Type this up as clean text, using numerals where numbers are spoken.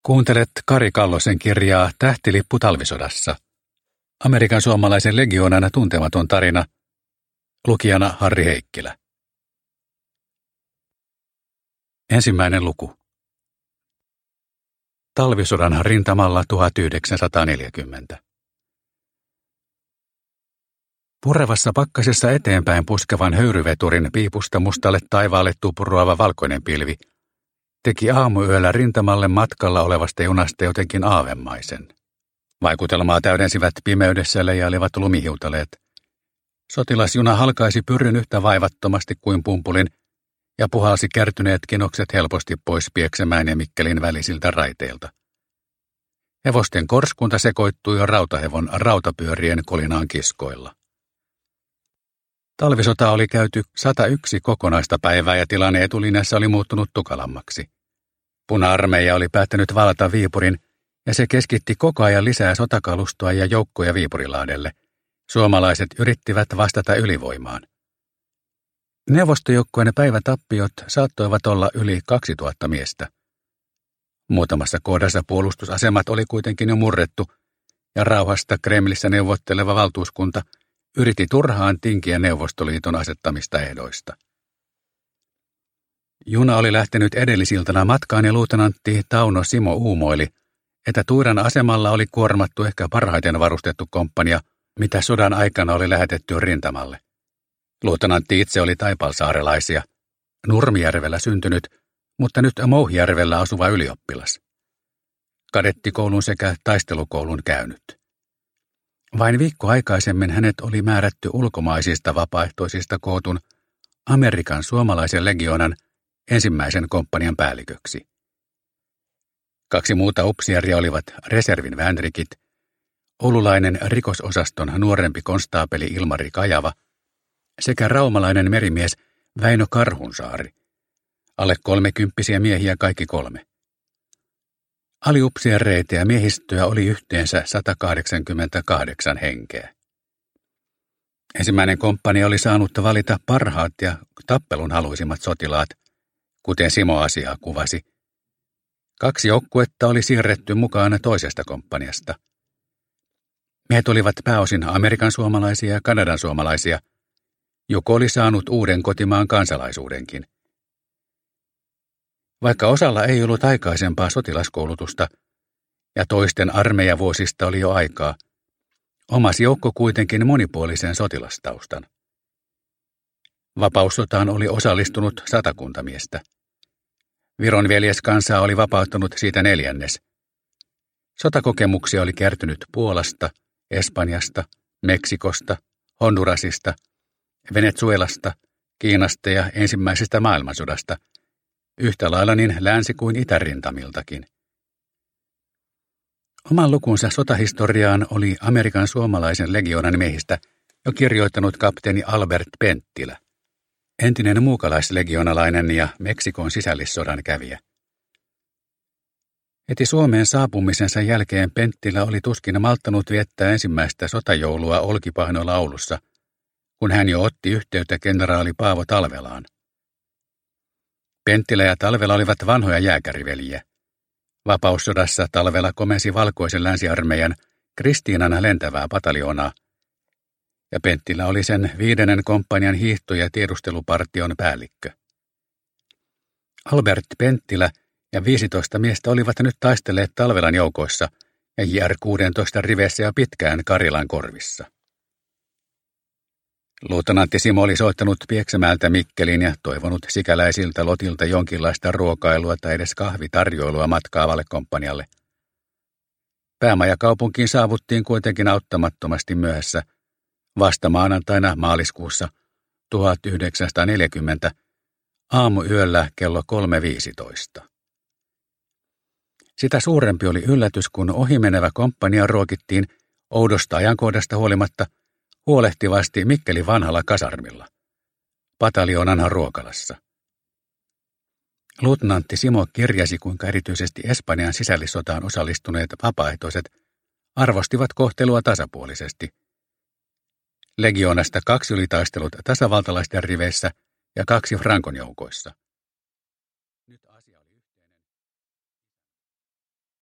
Kuuntelet Kari Kallosen kirjaa Tähtilippu talvisodassa. Amerikan suomalaisen legioonan tuntematon tarina. Lukijana Harri Heikkilä. Ensimmäinen luku. Talvisodan rintamalla 1940. Purevassa pakkasessa eteenpäin puskevan höyryveturin piipusta mustalle taivaalle tupuroava valkoinen pilvi teki aamuyöllä rintamalle matkalla olevasta junasta jotenkin aavemaisen. Vaikutelmaa täydensivät pimeydessä leijailevat lumihiutaleet. Sotilasjuna halkaisi pyrryn yhtä vaivattomasti kuin pumpulin ja puhalsi kärtyneet kinokset helposti pois Pieksämäen ja Mikkelin välisiltä raiteilta. Hevosten korskunta sekoittui rautahevon rautapyörien kolinaan kiskoilla. Talvisota oli käyty 101 kokonaista päivää ja tilanne etulinjassa oli muuttunut tukalammaksi. Puna-armeija oli päättänyt vallata Viipurin ja se keskitti koko ajan lisää sotakalustoa ja joukkoja Viipurilahdelle. Suomalaiset yrittivät vastata ylivoimaan. Neuvostojoukkojen päivätappiot saattoivat olla yli 2000 miestä. Muutamassa kohdassa puolustusasemat oli kuitenkin jo murrettu ja rauhasta Kremlissä neuvotteleva valtuuskunta yritti turhaan tinkiä Neuvostoliiton asettamista ehdoista. Juna oli lähtenyt edellisiltana matkaan ja luutnantti Tauno Simo uumoili, että Tuiran asemalla oli kuormattu ehkä parhaiten varustettu komppania, mitä sodan aikana oli lähetetty rintamalle. Luutnantti itse oli taipalsaarelaisia, Nurmijärvellä syntynyt, mutta nyt Mouhijärvellä asuva ylioppilas. Kadettikoulun sekä taistelukoulun käynyt. Vain viikko aikaisemmin hänet oli määrätty ulkomaisista vapaaehtoisista kootun Amerikan suomalaisen legioonan ensimmäisen komppanian päälliköksi. 2 muuta upseeria olivat reservin vänrikit, oululainen rikososaston nuorempi konstaapeli Ilmari Kajava sekä raumalainen merimies Väinö Karhunsaari, alle 30 miehiä kaikki 3. Aliupseereita ja miehistöä oli yhteensä 188 henkeä. Ensimmäinen komppania oli saanut valita parhaat ja tappelun haluisimmat sotilaat, kuten Simo asiaa kuvasi. 2 joukkuetta oli siirretty mukaan toisesta komppaniasta. Miehet olivat pääosin Amerikan suomalaisia ja Kanadan suomalaisia. Joku oli saanut uuden kotimaan kansalaisuudenkin. Vaikka osalla ei ollut aikaisempaa sotilaskoulutusta ja toisten armeijavuosista oli jo aikaa, omasi joukko kuitenkin monipuolisen sotilastaustan. Vapaussotaan oli osallistunut 100 miestä. Viron veljeskansaa oli vapauttanut siitä 1/4. Sotakokemuksia oli kertynyt Puolasta, Espanjasta, Meksikosta, Hondurasista, Venezuelasta, Kiinasta ja ensimmäisestä maailmansodasta, yhtä lailla niin länsi- kuin itärintamiltakin. Oman lukunsa sotahistoriaan oli Amerikan suomalaisen legioonan miehistä jo kirjoittanut kapteeni Albert Penttilä, entinen muukalaislegionalainen ja Meksikon sisällissodan kävijä. Heti Suomeen saapumisensa jälkeen Penttilä oli tuskin malttanut viettää ensimmäistä sotajoulua Olkipahnoilla Oulussa, kun hän jo otti yhteyttä kenraali Paavo Talvelaan. Penttilä ja Talvela olivat vanhoja jääkäriveljiä. Vapaussodassa Talvela komensi valkoisen länsiarmeijan Kristiinan lentävää pataljoonaa, ja Penttilä oli sen 5. komppanian hiihto- ja tiedustelupartion päällikkö. Albert Penttilä ja 15 miestä olivat nyt taistelleet Talvelan joukoissa ja JR-16 riveissä ja pitkään Karilan korvissa. Luutnantti Simo oli soittanut Pieksämäeltä Mikkeliin ja toivonut sikäläisiltä lotilta jonkinlaista ruokailua tai edes kahvitarjoilua matkaavalle komppanialle. Päämajakaupunkiin saavuttiin kuitenkin auttamattomasti myöhässä vasta maanantaina maaliskuussa 1940 aamuyöllä kello 3:15. Sitä suurempi oli yllätys, kun ohimenevä komppania ruokittiin oudosta ajankohdasta huolimatta huolehtivasti Mikkelin vanhalla kasarmilla, pataljoonan ruokalassa. Luutnantti Simo kirjasi, kuinka erityisesti Espanjan sisällissotaan osallistuneet vapaaehtoiset arvostivat kohtelua tasapuolisesti. Legioonasta 2 oli taistellut tasavaltalaisten riveissä ja 2 Frankon joukoissa.